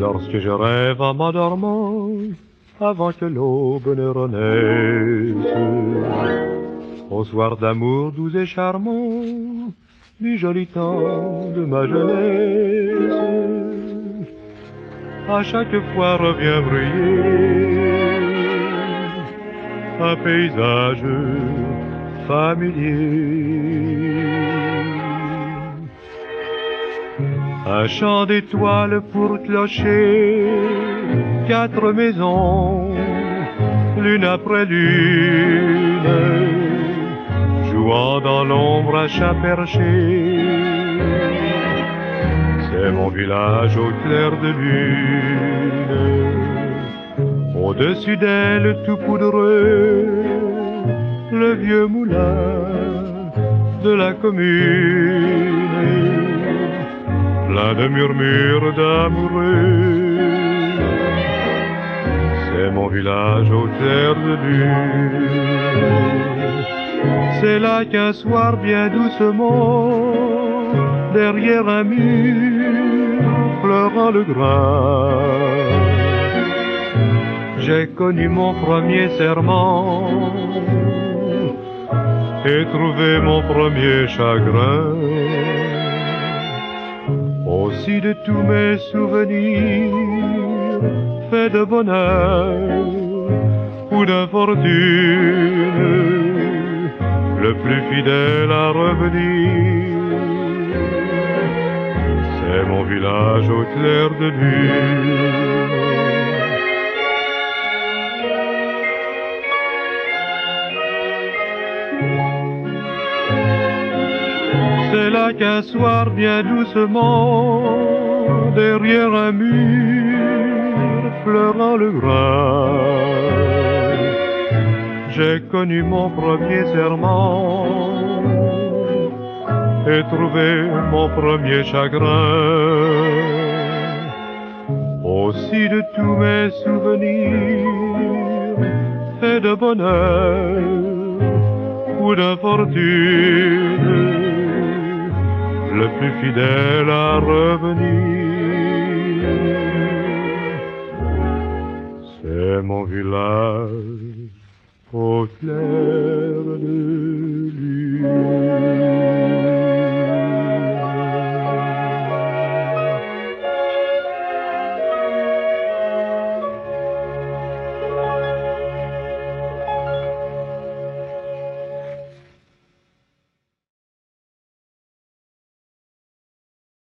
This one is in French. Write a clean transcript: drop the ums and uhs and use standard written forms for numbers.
lorsque je rêve en m'endormant, avant que l'aube ne renaisse, au soir d'amour doux et charmant, du joli temps de ma jeunesse, à chaque fois revient briller un paysage familier. Un chant d'étoiles pour clocher, 4 maisons, l'une après l'une, jouant dans l'ombre à chat perché. C'est mon village au clair de lune, au-dessus d'elle tout poudreux, le vieux moulin de la commune, plein de murmures d'amoureux. C'est mon village au clair de lune. C'est là qu'un soir bien doucement, derrière un mur pleurant le grain, j'ai connu mon premier serment et trouvé mon premier chagrin. Aussi de tous mes souvenirs faits de bonheur ou d'infortune, le plus fidèle à revenir, c'est mon village au clair de lune. C'est là qu'un soir bien doucement, derrière un mur pleurant le grain, j'ai connu mon premier serment et trouvé mon premier chagrin. Aussi de tous mes souvenirs faits de bonheur ou d'infortune, le plus fidèle à revenir, c'est mon village au clair de